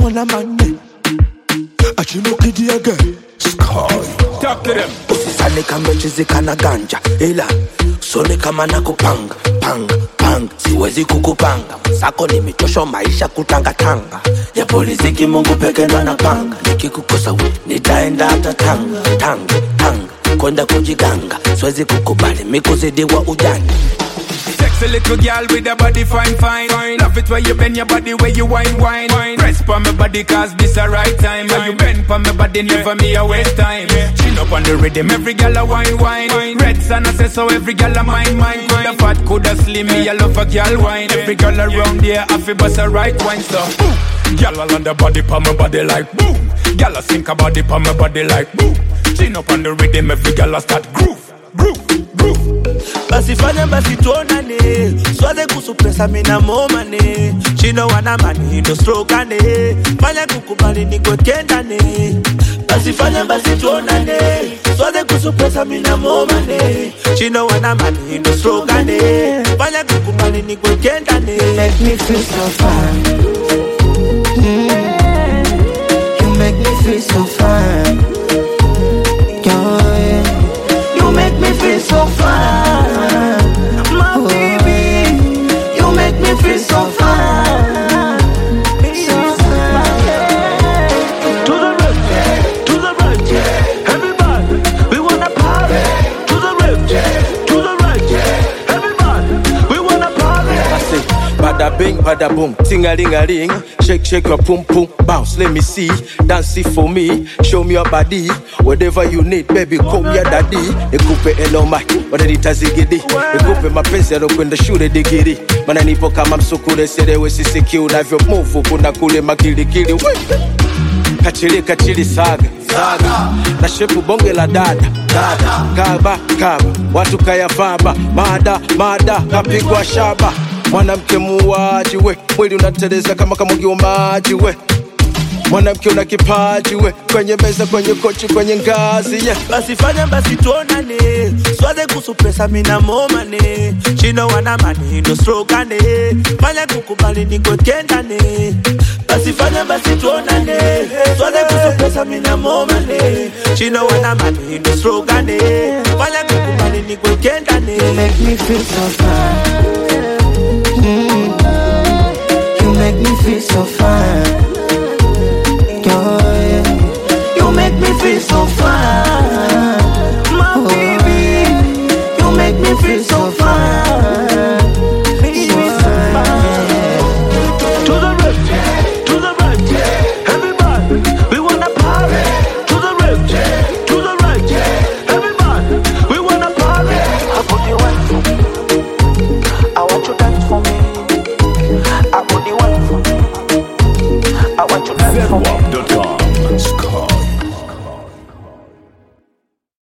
wanna money. Achinoki again. Sky. Talk to them. Usisane kama chizi kana ganja. Ila sone kama nakupanga. Pang. Siwezi kukupanga. Sako nimechosha maisha kutanga tanga. Ya polisi kimungu peke ndo anapanga. Nikikukosa nitaenda hata tanga. Kwenda kujiganga. Siwezi kukubali mikuzidi wa ujani. Sexy little girl with a body fine. Love it where you bend your body, where you wine. Press pa my body cause this a right time. Where you bend pa my body, never me a waste time. Chin up on the rhythm, every girl a wine. Red sun I say so, every girl a mine. Coulda fat, coulda slim, me I love a girl wine. Every girl around here, I feel bust a right wine. So, girl all on the body pa my body like boom. Girl a sink a body pa my body like boom. Chin up on the rhythm, every girl a start groove. Basi fanya basi tuonane. Swaze kusupesa mina momane. Chino wana mani ndo strokane. Fanya kukubali niko kendane. Basi fanya basi tuonane. Swaze kusupesa mina momane. Chino wana mani ndo strokane. Fanya kukubali niko kendane. Make me feel so fine. You make me feel so fine. You make me feel so fine, my baby. You make me feel so fine, so fine. To the right, yeah. Everybody, we wanna party. To the right, yeah. Everybody, we wanna party. I say, bada bing, bada boom, ting-a-ling-a-ling. Shake your pum pum, bounce, let me see. Dance it for me, show me your body. Whatever you need, baby, call me your daddy. Nikupe eloma, wananita zigidi. Nikupe mapenzi yanokwenda shule digiri. Mana nipo kama msukule, serewe sisiki. Unavyo move, kuna kule makilikili. Kachili saga. Na shepu bonge la dada. Kaba, watu kaya faba. Mada, kapigwa shaba. Mwanamke muwaji we, mwili unateleza kama kamugi wa maji we. Mwanamke una kipaji we, kwenye meza, kwenye kochi, kwenye ngazi yeah. Basi fanya basi tuonane. Swaze kusupesa mina momane. Chino wana mani ndo strokane. Fanya kukubali niko kendane. Basi fanya basi tuonane. Swaze kusupesa mina momane. Chino wana mani ndo strokane. Fanya kukubali niko kendane. You make me feel so fine. You make me feel so fine.